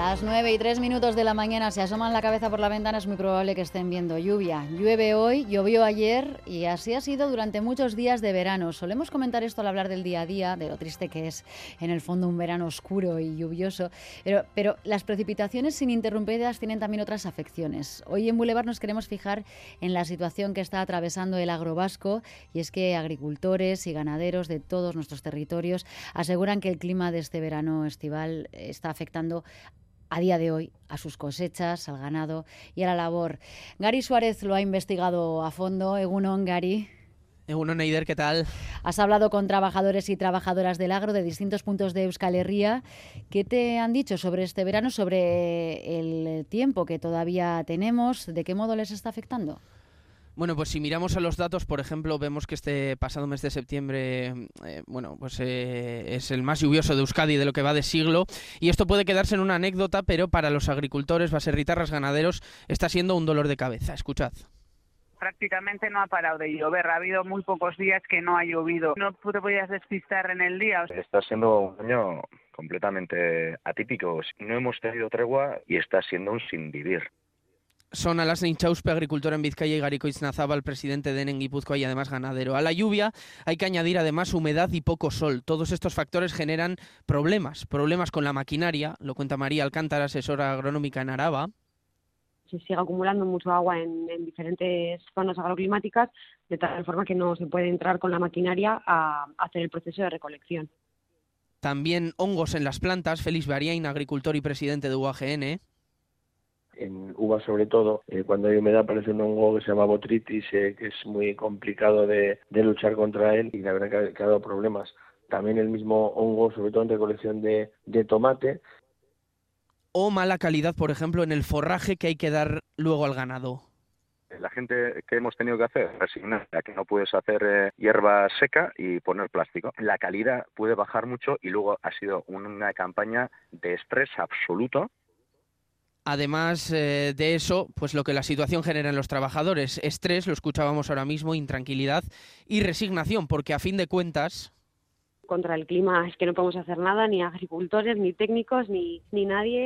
Las 9:03 de la mañana, si asoman la cabeza por la ventana es muy probable que estén viendo lluvia. Llueve hoy, llovió ayer y así ha sido durante muchos días de verano. Solemos comentar esto al hablar del día a día, de lo triste que es en el fondo un verano oscuro y lluvioso, pero las precipitaciones ininterrumpidas tienen también otras afecciones. Hoy en Boulevard nos queremos fijar en la situación que está atravesando el agrovasco, y es que agricultores y ganaderos de todos nuestros territorios aseguran que el clima de este verano estival está afectando a día de hoy a sus cosechas, al ganado y a la labor. Gary Suárez lo ha investigado a fondo. Egunon, Gary. Egunon, Eider, ¿qué tal? Has hablado con trabajadores y trabajadoras del agro de distintos puntos de Euskal Herria. ¿Qué te han dicho sobre este verano, sobre el tiempo que todavía tenemos? ¿De qué modo les está afectando? Bueno, pues si miramos a los datos, por ejemplo, vemos que este pasado mes de septiembre, es el más lluvioso de Euskadi de lo que va de siglo, y esto puede quedarse en una anécdota, pero para los agricultores, baserritarras, ganaderos, está siendo un dolor de cabeza. Escuchad. Prácticamente no ha parado de llover, ha habido muy pocos días que no ha llovido. No te podías despistar en el día. Está siendo un año completamente atípico. No hemos tenido tregua y está siendo un sin vivir. Son Alasen Intxauspe, agricultor en Vizcaya, y Gariko Iznazábal, presidente de ENEN Guipúzcoa y además ganadero. A la lluvia hay que añadir además humedad y poco sol. Todos estos factores generan problemas con la maquinaria, lo cuenta María Alcántara, asesora agronómica en Araba. Se sigue acumulando mucho agua en diferentes zonas agroclimáticas, de tal forma que no se puede entrar con la maquinaria a hacer el proceso de recolección. También hongos en las plantas. Félix Bariain, agricultor y presidente de UAGN. En uvas sobre todo, cuando hay humedad aparece un hongo que se llama botrytis, que es muy complicado de luchar contra él, y la verdad que ha dado problemas. También el mismo hongo, sobre todo en recolección de tomate. O mala calidad, por ejemplo, en el forraje que hay que dar luego al ganado. La gente que hemos tenido que hacer, resignar a que no puedes hacer hierba seca y poner plástico. La calidad puede bajar mucho y luego ha sido una campaña de estrés absoluto. Además de eso, pues lo que la situación genera en los trabajadores, estrés, lo escuchábamos ahora mismo, intranquilidad y resignación, porque a fin de cuentas... Contra el clima es que no podemos hacer nada, ni agricultores, ni técnicos, ni nadie.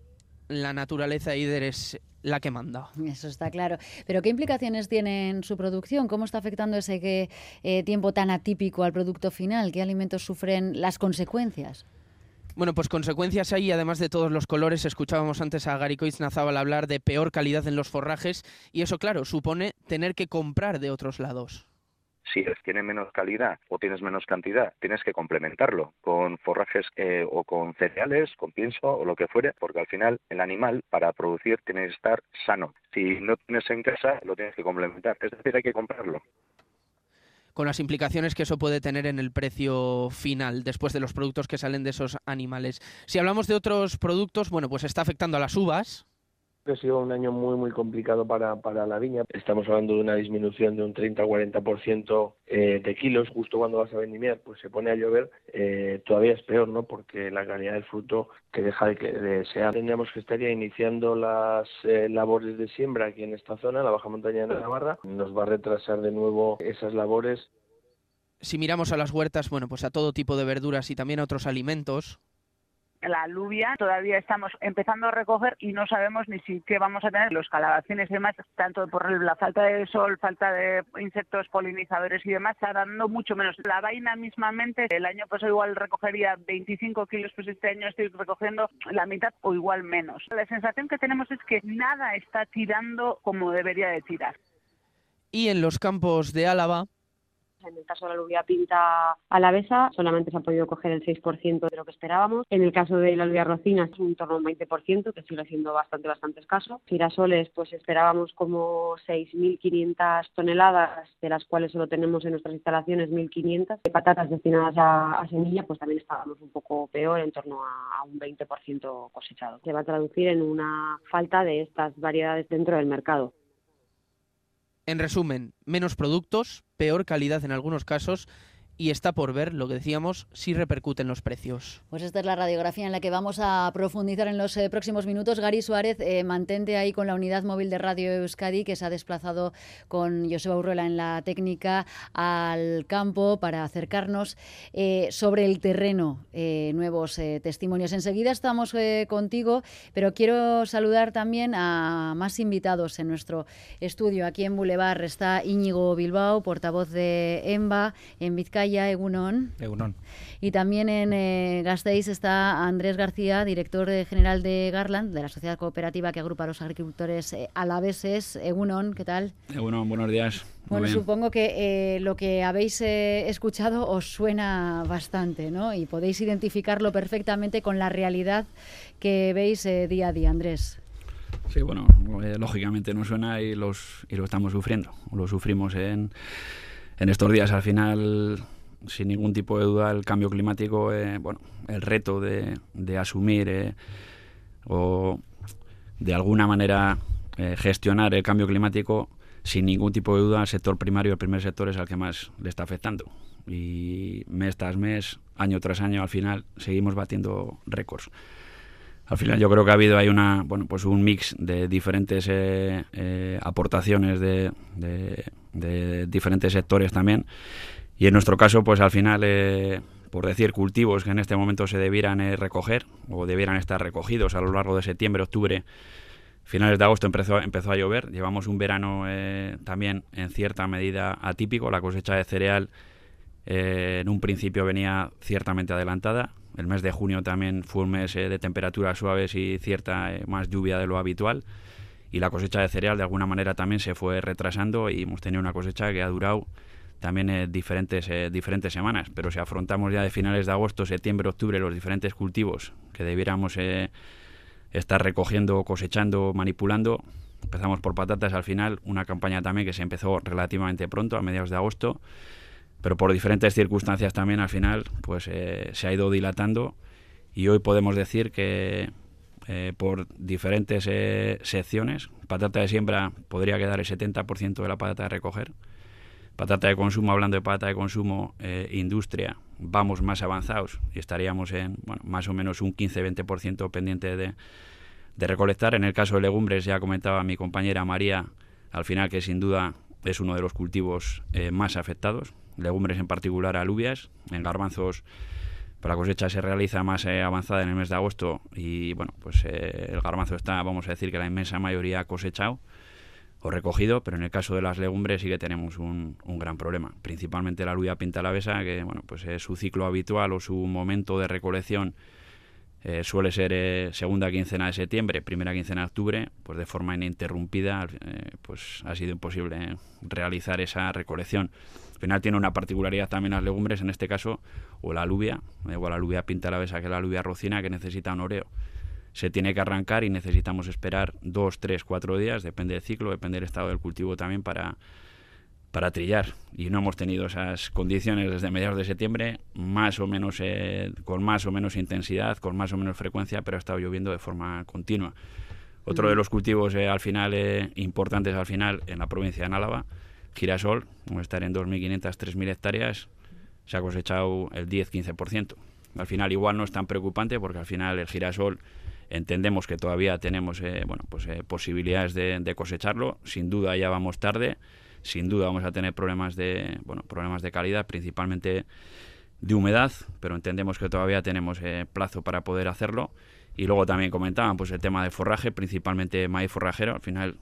La naturaleza, Eider, es la que manda. Eso está claro. Pero ¿qué implicaciones tiene en su producción? ¿Cómo está afectando ese tiempo tan atípico al producto final? ¿Qué alimentos sufren las consecuencias? Bueno, pues consecuencias hay, además de todos los colores. Escuchábamos antes a Gariko Iznazábal hablar de peor calidad en los forrajes, y eso, claro, supone tener que comprar de otros lados. Si tiene menos calidad o tienes menos cantidad, tienes que complementarlo con forrajes o con cereales, con pienso o lo que fuere, porque al final el animal para producir tiene que estar sano. Si no tienes en casa, lo tienes que complementar, es decir, hay que comprarlo. Con las implicaciones que eso puede tener en el precio final después de los productos que salen de esos animales. Si hablamos de otros productos, bueno, pues está afectando a las uvas. Ha sido un año muy complicado para la viña. Estamos hablando de una disminución de un 30-40% de kilos. Justo cuando vas a vendimiar, pues se pone a llover. Todavía es peor, ¿no? Porque la calidad del fruto que deja de desear. Tendríamos que estar ya iniciando las labores de siembra aquí en esta zona, la baja montaña de Navarra. Nos va a retrasar de nuevo esas labores. Si miramos a las huertas, bueno, pues a todo tipo de verduras y también a otros alimentos. La alubia todavía estamos empezando a recoger y no sabemos ni si qué vamos a tener. Los calabacines y demás, tanto por la falta de sol, falta de insectos polinizadores y demás, está dando mucho menos. La vaina mismamente, el año pasado igual recogería 25 kilos, pues este año estoy recogiendo la mitad o igual menos. La sensación que tenemos es que nada está tirando como debería de tirar. Y en los campos de Álava... En el caso de la alubia pinta alavesa, solamente se ha podido coger el 6% de lo que esperábamos. En el caso de la alubia rocina es en torno a un 20%, que sigue siendo bastante escaso. Girasoles, pues esperábamos como 6.500 toneladas, de las cuales solo tenemos en nuestras instalaciones 1.500. Patatas destinadas a semilla, pues también estábamos un poco peor, en torno a un 20% cosechado. Se va a traducir en una falta de estas variedades dentro del mercado. En resumen, menos productos, peor calidad en algunos casos y está por ver, lo que decíamos, si repercute en los precios. Pues esta es la radiografía en la que vamos a profundizar en los próximos minutos. Gary Suárez, mantente ahí con la unidad móvil de Radio Euskadi, que se ha desplazado con Joseba Urruela en la técnica al campo para acercarnos sobre el terreno nuevos testimonios. Enseguida estamos contigo, pero quiero saludar también a más invitados en nuestro estudio. Aquí en Boulevard está Íñigo Bilbao, portavoz de EMBA en Vizcaya, Egunon. Egunon. Y también en Gasteiz está Andrés García, director general de Garland, de la sociedad cooperativa que agrupa a los agricultores alaveses. Egunon, ¿qué tal? Egunon, buenos días. Bueno, supongo que lo que habéis escuchado os suena bastante, ¿no? Y podéis identificarlo perfectamente con la realidad que veis día a día, Andrés. Sí, bueno, lógicamente nos suena y lo estamos sufriendo. Lo sufrimos en estos días. Al final, sin ningún tipo de duda, el cambio climático, el reto de asumir o de alguna manera gestionar el cambio climático, sin ningún tipo de duda, el sector primario, el primer sector, es al que más le está afectando. Y mes tras mes, año tras año, al final seguimos batiendo récords. Al final yo creo que ha habido ahí un mix de diferentes aportaciones de diferentes sectores también. Y en nuestro caso, pues al final, por decir, cultivos que en este momento se debieran recoger o debieran estar recogidos a lo largo de septiembre, octubre, finales de agosto empezó a llover. Llevamos un verano también en cierta medida atípico. La cosecha de cereal en un principio venía ciertamente adelantada. El mes de junio también fue un mes de temperaturas suaves y cierta más lluvia de lo habitual. Y la cosecha de cereal de alguna manera también se fue retrasando y hemos tenido una cosecha que ha durado también diferentes semanas. Pero si afrontamos ya de finales de agosto, septiembre, octubre los diferentes cultivos que debiéramos estar recogiendo, cosechando, manipulando, empezamos por patatas al final, una campaña también que se empezó relativamente pronto, a mediados de agosto, pero por diferentes circunstancias también al final pues se ha ido dilatando y hoy podemos decir que por diferentes secciones, patata de siembra podría quedar el 70% de la patata de recoger, patata de consumo, hablando de patata de consumo, industria, vamos más avanzados y estaríamos en más o menos un 15-20% pendiente de recolectar. En el caso de legumbres, ya comentaba mi compañera María, al final que sin duda es uno de los cultivos más afectados, legumbres en particular alubias, en garbanzos la cosecha se realiza más avanzada en el mes de agosto y el garbanzo está, vamos a decir que la inmensa mayoría cosechado o recogido, pero en el caso de las legumbres sí que tenemos un gran problema, principalmente la alubia pinta alavesa, que su ciclo habitual o su momento de recolección suele ser segunda quincena de septiembre, primera quincena de octubre, pues de forma ininterrumpida pues ha sido imposible realizar esa recolección. Al final tiene una particularidad también las legumbres, en este caso, o la alubia pinta alavesa que la alubia rocina, que necesita un oreo. Se tiene que arrancar y necesitamos esperar 2, 3, 4 días, depende del ciclo, depende del estado del cultivo también para trillar. Y no hemos tenido esas condiciones desde mediados de septiembre, más o menos con más o menos intensidad, con más o menos frecuencia, pero ha estado lloviendo de forma continua. Otro de los cultivos importantes al final en la provincia de Álava, girasol, vamos a estar en 2.500, 3.000 hectáreas, se ha cosechado el 10-15%. Al final igual no es tan preocupante porque al final el girasol entendemos que todavía tenemos posibilidades de cosecharlo. Sin duda ya vamos tarde, sin duda vamos a tener problemas de calidad, principalmente de humedad, pero entendemos que todavía tenemos plazo para poder hacerlo. Y luego también comentaban el tema de forraje, principalmente maíz forrajero. Al final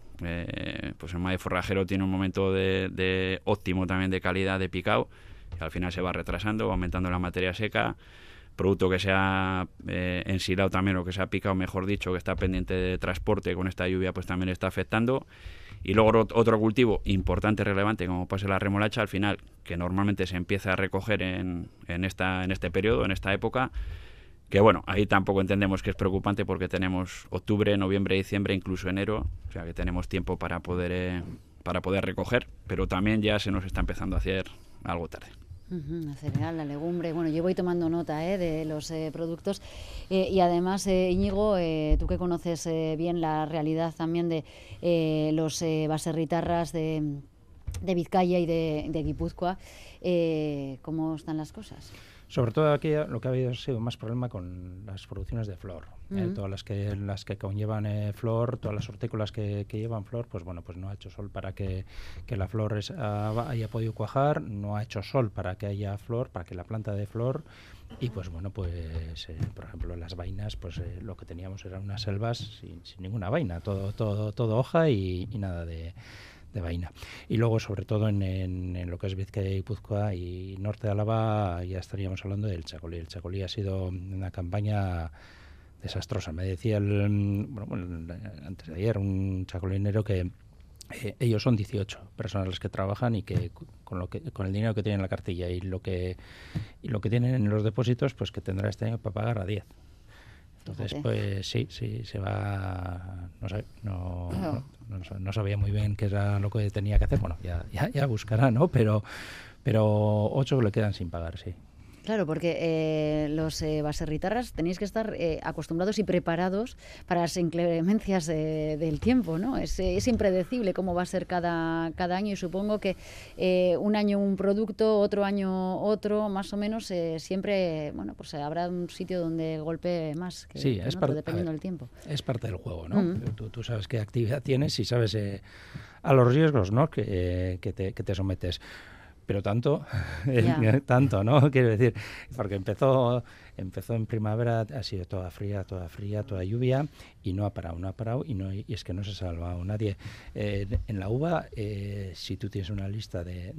el maíz forrajero tiene un momento de óptimo también de calidad de picado, y al final se va retrasando, va aumentando la materia seca, producto que se ha ensilado también, o que se ha picado, mejor dicho, que está pendiente de transporte con esta lluvia, pues también está afectando. Y luego otro cultivo importante, relevante, como puede ser la remolacha, al final, que normalmente se empieza a recoger en este periodo, en esta época, que ahí tampoco entendemos que es preocupante porque tenemos octubre, noviembre, diciembre, incluso enero, o sea que tenemos tiempo para poder recoger, pero también ya se nos está empezando a hacer algo tarde. La cereal, la legumbre, yo voy tomando nota de los productos y además, Íñigo, tú que conoces bien la realidad también de los baserritarras de Vizcaya y de Guipúzcoa. ¿Cómo están las cosas? Sobre todo aquí lo que ha habido ha sido más problema con las producciones de flor. Todas las que conllevan flor, todas las hortícolas que llevan flor, pues bueno, pues no ha hecho sol para que la flor haya podido cuajar, no ha hecho sol para que haya flor, para que la planta dé flor. Y pues bueno, pues por ejemplo en las vainas, pues lo que teníamos eran unas selvas sin ninguna vaina, todo hoja y nada de vaina. Y luego, sobre todo, en lo que es Vizcaya y Guipúzcoa y norte de Álava, ya estaríamos hablando del chacolí. El chacolí ha sido una campaña desastrosa. Me decía antes de ayer un chacolinero que ellos son 18 personas las que trabajan y que con el dinero que tienen en la cartilla y lo que tienen en los depósitos, pues que tendrá este año para pagar a 10. Entonces, pues sí, se va, no sabía muy bien qué era lo que tenía que hacer. Bueno, ya buscará, ¿no? Pero 8 le quedan sin pagar, sí. Claro, porque los baserritarras tenéis que estar acostumbrados y preparados para las inclemencias del tiempo, ¿no? Es impredecible cómo va a ser cada año y supongo que un año un producto, otro año otro, más o menos siempre, bueno, pues habrá un sitio donde golpee más que otro, dependiendo del tiempo. Es parte del juego, ¿no? Tú sabes qué actividad tienes y sabes a los riesgos, ¿no? que te sometes. Pero tanto, ¿no? Quiero decir, porque empezó en primavera, ha sido toda fría, toda lluvia y no ha parado y es que no se ha salvado nadie. En la uva, si tú tienes una lista de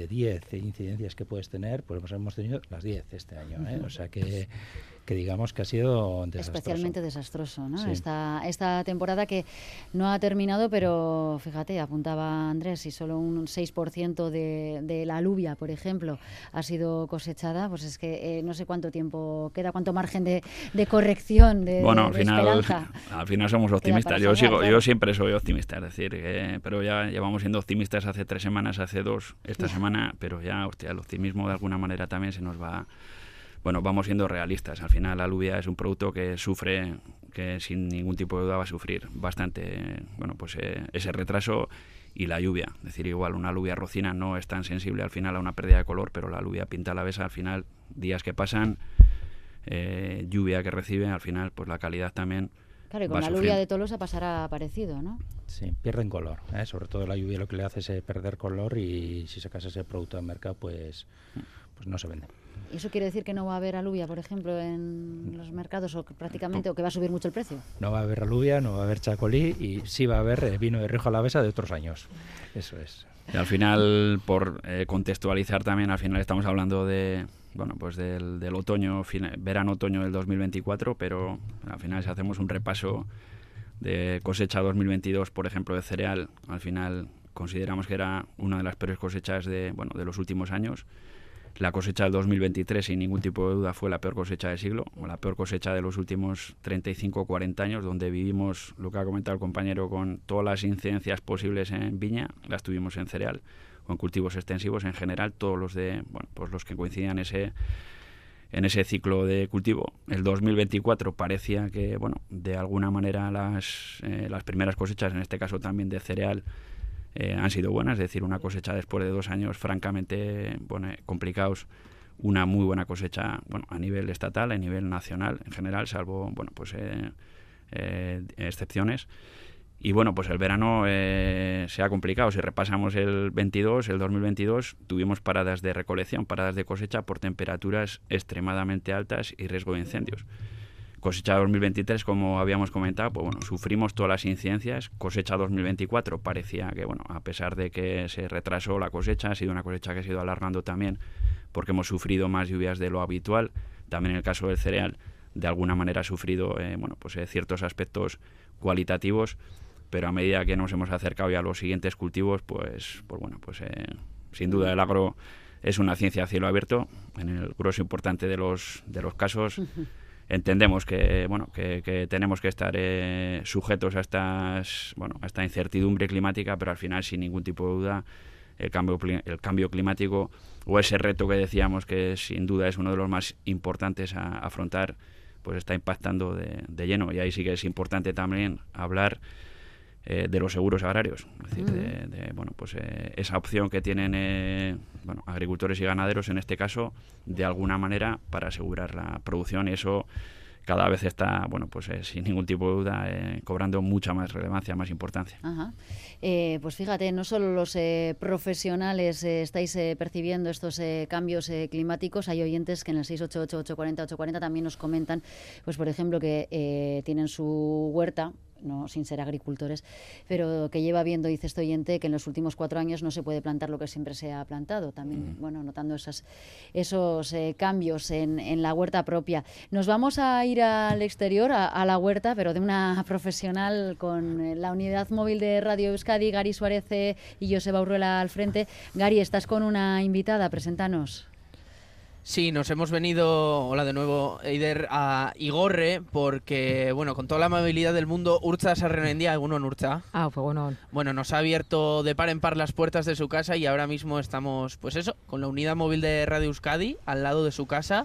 10 incidencias que puedes tener, pues hemos tenido las 10 este año, ¿eh? O sea que digamos que ha sido desastroso. Especialmente desastroso, ¿no? Sí. Esta temporada que no ha terminado, pero fíjate, apuntaba Andrés, si solo un 6% de la alubia, por ejemplo, ha sido cosechada, pues es que no sé cuánto tiempo queda, cuánto margen de corrección, bueno, al final, esperanza. Al final somos optimistas. Yo siempre soy optimista, es decir, pero ya llevamos siendo optimistas hace 3 semanas, hace 2 esta semana, pero ya, el optimismo de alguna manera también se nos va. Bueno, vamos siendo realistas. Al final la alubia es un producto que sufre, que sin ningún tipo de duda va a sufrir bastante, bueno, pues ese retraso y la lluvia. Es decir, igual una alubia rocina no es tan sensible al final a una pérdida de color, pero la alubia pinta alavesa al final, días que pasan, lluvia que recibe, al final pues la calidad también. Claro, y con la alubia de Tolosa pasará parecido, ¿no? Sí, pierden color, sobre todo la lluvia lo que le hace es perder color y si sacas ese producto al mercado pues no se vende. ¿Y eso quiere decir que no va a haber alubia, por ejemplo, en los mercados o que prácticamente o que va a subir mucho el precio? No va a haber alubia, no va a haber chacolí y sí va a haber vino de Rioja Alavesa de otros años. Eso es. Y al final, por contextualizar también, al final estamos hablando de, bueno, pues del otoño, verano-otoño del 2024, pero al final si hacemos un repaso de cosecha 2022, por ejemplo, de cereal, al final consideramos que era una de las peores cosechas de los últimos años. La cosecha del 2023, sin ningún tipo de duda, fue la peor cosecha del siglo, o la peor cosecha de los últimos 35 o 40 años, donde vivimos, lo que ha comentado el compañero, con todas las incidencias posibles en viña, las tuvimos en cereal o en cultivos extensivos en general, todos los los que coincidían en ese ciclo de cultivo. El 2024 parecía que, de alguna manera las primeras cosechas, en este caso también de cereal, han sido buenas, es decir, una cosecha después de 2 años francamente complicados, una muy buena cosecha a nivel estatal, a nivel nacional en general, salvo excepciones. Y pues el verano se ha complicado. Si repasamos el 2022, tuvimos paradas de recolección, paradas de cosecha por temperaturas extremadamente altas y riesgo de incendios. Cosecha 2023, como habíamos comentado, sufrimos todas las incidencias. Cosecha 2024 parecía que, a pesar de que se retrasó la cosecha, ha sido una cosecha que se ha ido alargando también porque hemos sufrido más lluvias de lo habitual. También en el caso del cereal, de alguna manera ha sufrido ciertos aspectos cualitativos, pero a medida que nos hemos acercado ya a los siguientes cultivos, sin duda el agro es una ciencia a cielo abierto en el grueso importante de los casos. Entendemos que que tenemos que estar sujetos a esta incertidumbre climática, pero al final, sin ningún tipo de duda, el cambio climático o ese reto que decíamos que sin duda es uno de los más importantes a afrontar, pues está impactando de lleno. Y ahí sí que es importante también hablar de los seguros agrarios, es decir, esa opción que tienen agricultores y ganaderos en este caso, de alguna manera, para asegurar la producción, y eso cada vez está, sin ningún tipo de duda, cobrando mucha más relevancia, más importancia. Ajá. Pues fíjate, no solo los profesionales estáis percibiendo estos cambios climáticos, hay oyentes que en el 688-840-840 también nos comentan, pues por ejemplo, que tienen su huerta, no sin ser agricultores, pero que lleva viendo, dice este oyente, que en los últimos 4 años no se puede plantar lo que siempre se ha plantado. También, notando esos cambios en la huerta propia. Nos vamos a ir al exterior, a la huerta, pero de una profesional con la unidad móvil de Radio Euskadi, Gary Suárez y Joseba Urruela al frente. Gary, estás con una invitada, preséntanos. Sí, nos hemos venido, hola de nuevo, Eider, a Igorre, porque, con toda la amabilidad del mundo, Urtza Sarrenendia, ¿alguno en Urtza? Pues bueno. Bueno, nos ha abierto de par en par las puertas de su casa y ahora mismo estamos, con la unidad móvil de Radio Euskadi, al lado de su casa,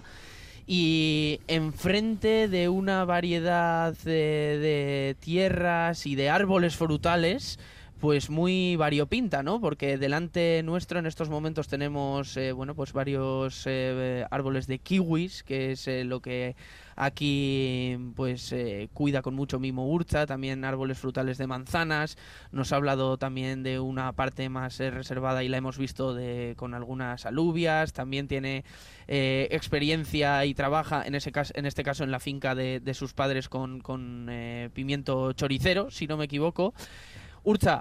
y enfrente de una variedad de tierras y de árboles frutales, pues muy variopinta, ¿no? Porque delante nuestro en estos momentos tenemos varios árboles de kiwis, que es lo que aquí cuida con mucho mimo Urtza, también árboles frutales de manzanas. Nos ha hablado también de una parte más reservada y la hemos visto con algunas alubias. También tiene experiencia y trabaja en este caso en la finca de sus padres con pimiento choricero, si no me equivoco. Urtza,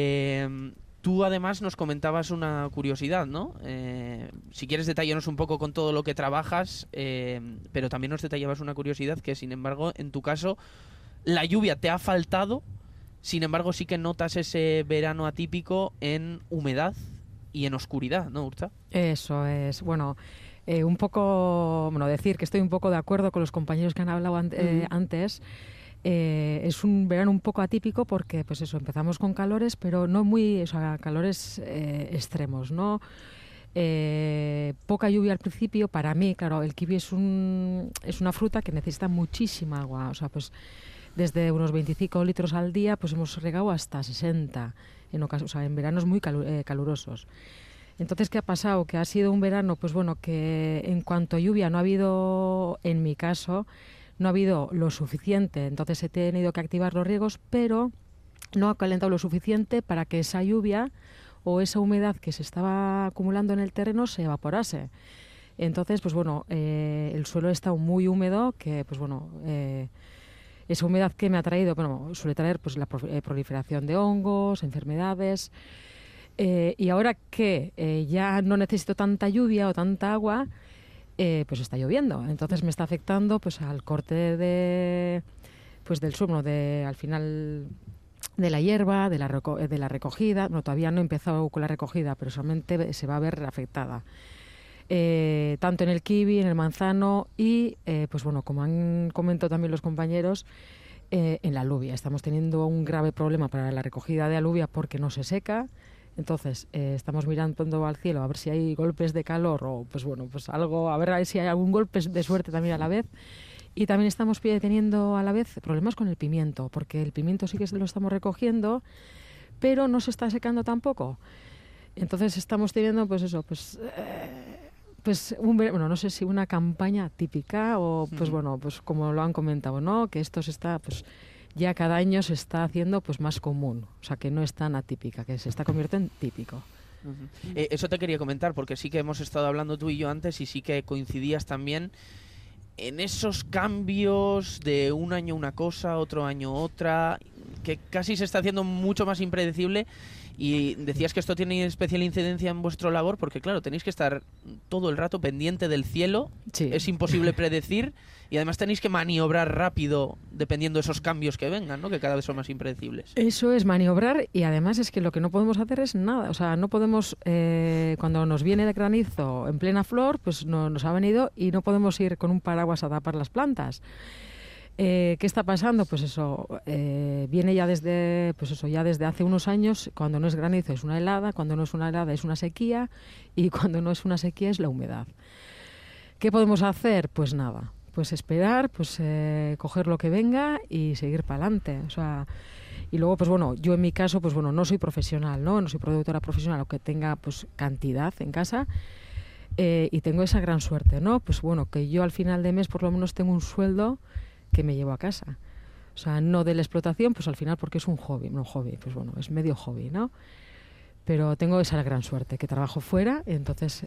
tú además nos comentabas una curiosidad, ¿no? Si quieres detallarnos un poco con todo lo que trabajas, pero también nos detallabas una curiosidad que, sin embargo, en tu caso, la lluvia te ha faltado, sin embargo, sí que notas ese verano atípico en humedad y en oscuridad, ¿no, Urtza? Eso es, un poco, decir que estoy un poco de acuerdo con los compañeros que han hablado antes. Es un verano un poco atípico porque, empezamos con calores, pero no calores extremos, ¿no? Poca lluvia al principio. Para mí, claro, el kiwi es una fruta que necesita muchísima agua. Desde unos 25 litros al día, hemos regado hasta 60 en veranos muy calurosos. Entonces, ¿qué ha pasado? Que ha sido un verano, que en cuanto a lluvia no ha habido, en mi caso, no ha habido lo suficiente, entonces he tenido que activar los riegos, pero no ha calentado lo suficiente para que esa lluvia o esa humedad que se estaba acumulando en el terreno se evaporase. Entonces, el suelo está muy húmedo, que, esa humedad que me ha traído, suele traer la proliferación de hongos, enfermedades, y ahora que ya no necesito tanta lluvia o tanta agua, está lloviendo, entonces me está afectando al corte del suelo, al final de la hierba, de la recogida. Todavía no he empezado con la recogida, pero solamente se va a ver afectada, tanto en el kiwi, en el manzano y como han comentado también los compañeros, en la alubia. Estamos teniendo un grave problema para la recogida de alubia porque no se seca. Entonces, estamos mirando al cielo a ver si hay golpes de calor o, algo, a ver si hay algún golpe de suerte también a la vez. Y también estamos teniendo a la vez problemas con el pimiento, porque el pimiento sí que lo estamos recogiendo, pero no se está secando tampoco. Entonces, estamos teniendo, no sé si una campaña típica o, como lo han comentado, ¿no? Que esto se está, ya cada año se está haciendo más común, o sea que no es tan atípica, que se está convirtiendo en típico. Eso te quería comentar, porque sí que hemos estado hablando tú y yo antes y sí que coincidías también en esos cambios de un año una cosa, otro año otra, que casi se está haciendo mucho más impredecible. Y decías que esto tiene especial incidencia en vuestra labor porque, claro, tenéis que estar todo el rato pendiente del cielo, sí. Es imposible predecir y además tenéis que maniobrar rápido dependiendo de esos cambios que vengan, ¿no? Que cada vez son más impredecibles. Eso es, maniobrar, y además es que lo que no podemos hacer es nada. O sea, no podemos, cuando nos viene el granizo en plena flor, no nos ha venido y no podemos ir con un paraguas a tapar las plantas. ¿Qué está pasando? Viene ya desde hace unos años. Cuando no es granizo es una helada, cuando no es una helada es una sequía y cuando no es una sequía es la humedad. ¿Qué podemos hacer? Pues nada, esperar, coger lo que venga y seguir para adelante. O sea, Y luego, pues bueno, yo en mi caso, pues bueno, no soy profesional, no soy productora profesional, o que tenga pues cantidad en casa, y tengo esa gran suerte, ¿no? Pues bueno, que yo al final de mes por lo menos tengo un sueldo que me llevo a casa. O sea, no de la explotación, pues al final porque es un hobby, pues bueno, es medio hobby, ¿no? Pero tengo esa gran suerte, que trabajo fuera, entonces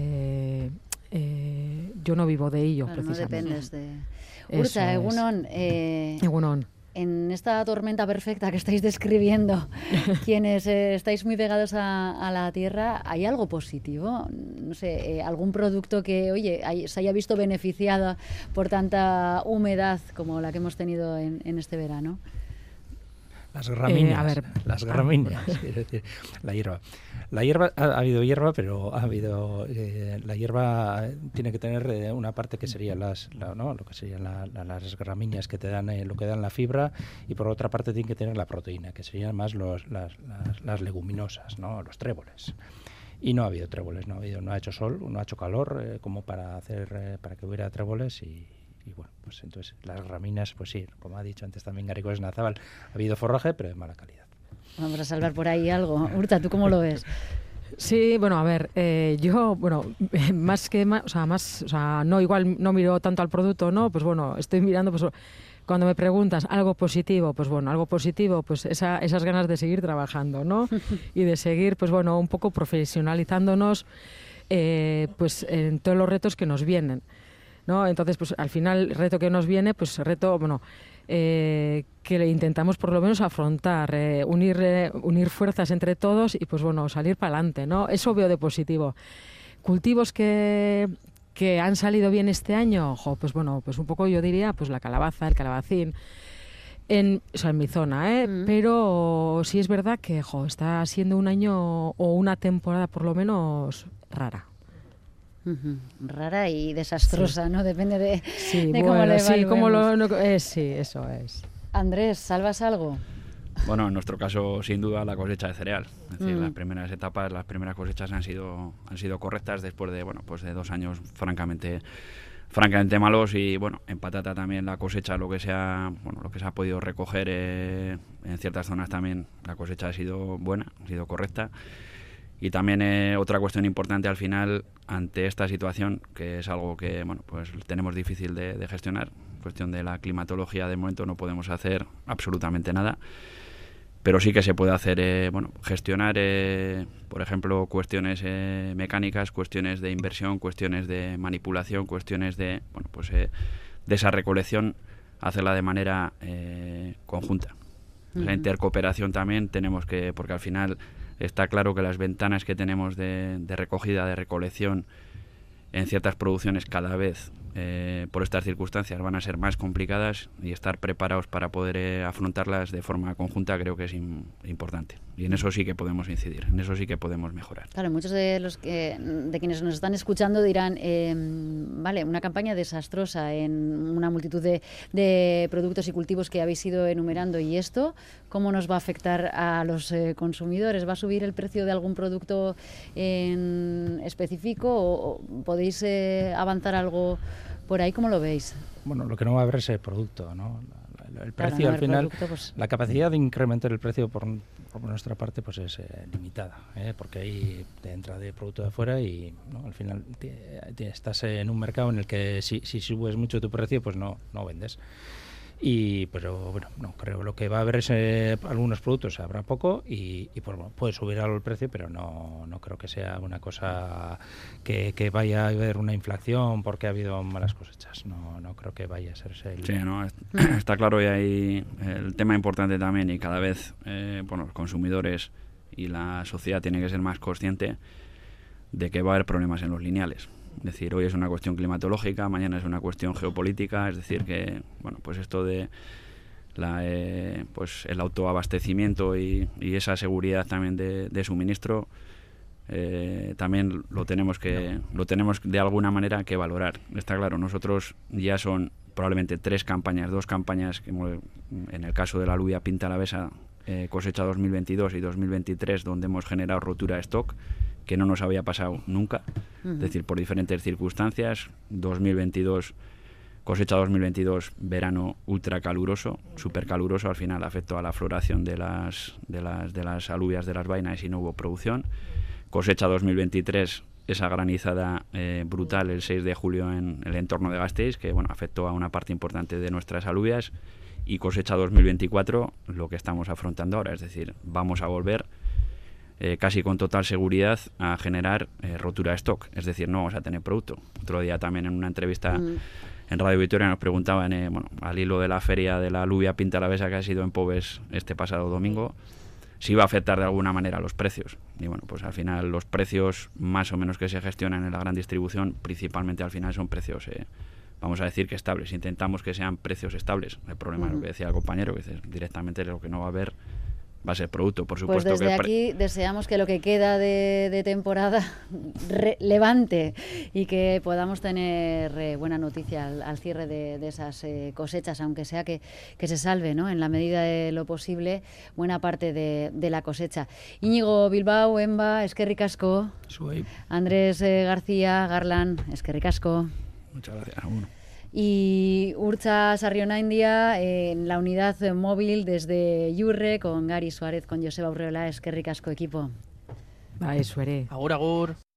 yo no vivo de ello, claro, precisamente. No dependes de... Urtza, Egunon. Egunon. En esta tormenta perfecta que estáis describiendo, quienes estáis muy pegados a la tierra, ¿hay algo positivo? No sé, algún producto que, oye, se haya visto beneficiado por tanta humedad como la que hemos tenido en este verano. Las gramíneas, las gramíneas, es decir, la hierba. La hierba, ha habido hierba, pero ha habido la hierba tiene que tener una parte que serían lo que serían las gramíneas que te dan lo que dan la fibra, y por otra parte tiene que tener la proteína, que serían más las leguminosas, ¿no? Los tréboles. Y no ha habido tréboles, no ha hecho sol, no ha hecho calor como para que hubiera tréboles y bueno, pues entonces las gramíneas, pues sí, como ha dicho antes también Gary Nazábal, ha habido forraje, pero de mala calidad. Vamos a salvar por ahí algo. Urtza, ¿tú cómo lo ves? Sí, bueno, a ver, yo, bueno, no, igual no miro tanto al producto, ¿no? Pues bueno, estoy mirando, pues cuando me preguntas algo positivo, pues bueno, algo positivo, pues esas ganas de seguir trabajando, ¿no? Y de seguir, pues bueno, un poco profesionalizándonos, pues en todos los retos que nos vienen, ¿no? Entonces, pues al final, el reto que nos viene, pues reto, bueno, que le intentamos por lo menos afrontar, unir fuerzas entre todos y, pues bueno, salir para adelante, ¿no? Eso veo de positivo. Cultivos que han salido bien este año, pues bueno, pues un poco yo diría, pues la calabaza, el calabacín, en mi zona, pero sí es verdad que, está siendo un año o una temporada por lo menos rara. Rara y desastrosa, sí. ¿No? Depende de cómo bueno, le sí, cómo sí, eso es. Andrés, ¿salvas algo? Bueno, en nuestro caso, sin duda, la cosecha de cereal. Es decir, las primeras etapas, las primeras cosechas han sido correctas después de, bueno, pues de 2 años francamente malos, y bueno, en patata también la cosecha, lo que se ha podido recoger en ciertas zonas también, la cosecha ha sido buena, ha sido correcta. Y también otra cuestión importante al final ante esta situación, que es algo que bueno, pues tenemos difícil de gestionar, cuestión de la climatología, de momento no podemos hacer absolutamente nada, pero sí que se puede hacer, gestionar, por ejemplo, cuestiones mecánicas, cuestiones de inversión, cuestiones de manipulación, cuestiones de, de esa recolección, hacerla de manera conjunta. La intercooperación también tenemos que, porque al final está claro que las ventanas que tenemos de recogida, de recolección en ciertas producciones cada vez por estas circunstancias van a ser más complicadas, y estar preparados para poder afrontarlas de forma conjunta creo que es importante, y en eso sí que podemos incidir, en eso sí que podemos mejorar. Claro, muchos de quienes nos están escuchando dirán, vale, una campaña desastrosa en una multitud de productos y cultivos que habéis ido enumerando, y esto, ¿cómo nos va a afectar a los consumidores? ¿Va a subir el precio de algún producto en específico o podéis avanzar algo por ahí? ¿Cómo lo veis? Bueno, lo que no va a haber es el producto, ¿no? El precio, al final, pues la capacidad de incrementar el precio por nuestra parte pues es limitada, porque ahí te entra de producto de afuera y ¿no? Al final estás en un mercado en el que si subes mucho tu precio pues no vendes. Pero bueno, no creo, lo que va a haber es algunos productos habrá poco y pues, bueno, puede subir algo el precio, pero no creo que sea una cosa que vaya a haber una inflación porque ha habido malas cosechas. No creo que vaya a ser el... Sí, no, está claro, y ahí el tema importante también, y cada vez los consumidores y la sociedad tienen que ser más consciente de que va a haber problemas en los lineales. Es decir, hoy es una cuestión climatológica, mañana es una cuestión geopolítica, es decir que, bueno, pues esto de el autoabastecimiento y esa seguridad también de suministro también lo tenemos de alguna manera que valorar. Está claro, nosotros ya son probablemente 2 campañas que en el caso de la alubia pinta alavesa, cosecha 2022 y 2023, donde hemos generado rotura de stock, que no nos había pasado nunca, es decir, por diferentes circunstancias. 2022 Cosecha 2022, verano ultra caluroso, súper caluroso, al final afectó a la floración de las alubias de las vainas y no hubo producción. Cosecha 2023, esa granizada brutal el 6 de julio en el entorno de Gasteiz, que bueno, afectó a una parte importante de nuestras alubias. Y cosecha 2024, lo que estamos afrontando ahora, es decir, vamos a volver casi con total seguridad a generar rotura de stock, es decir, no vamos a tener producto. Otro día también en una entrevista en Radio Vitoria nos preguntaban, bueno, al hilo de la feria de la alubia pinta alavesa que ha sido en Pobes este pasado domingo, si iba a afectar de alguna manera los precios. Y bueno, pues al final los precios más o menos que se gestionan en la gran distribución, principalmente al final son precios, vamos a decir que estables. Intentamos que sean precios estables. El problema es lo que decía el compañero, que directamente lo que no va a haber va a ser producto, por supuesto. Pues desde aquí deseamos que lo que queda de temporada levante y que podamos tener buena noticia al cierre de esas cosechas, aunque sea que se salve, ¿no?, en la medida de lo posible, buena parte de la cosecha. Íñigo Bilbao, Emba, eskerrik asko. Andrés García, Garland, eskerrik asko. Muchas gracias. Bueno. Y Urcha Sarrionaindia en la unidad móvil desde Yurre con Gary Suárez, con Joseba Urreola. Eskerrik asko, equipo. Bai, zuere. Agur, agur.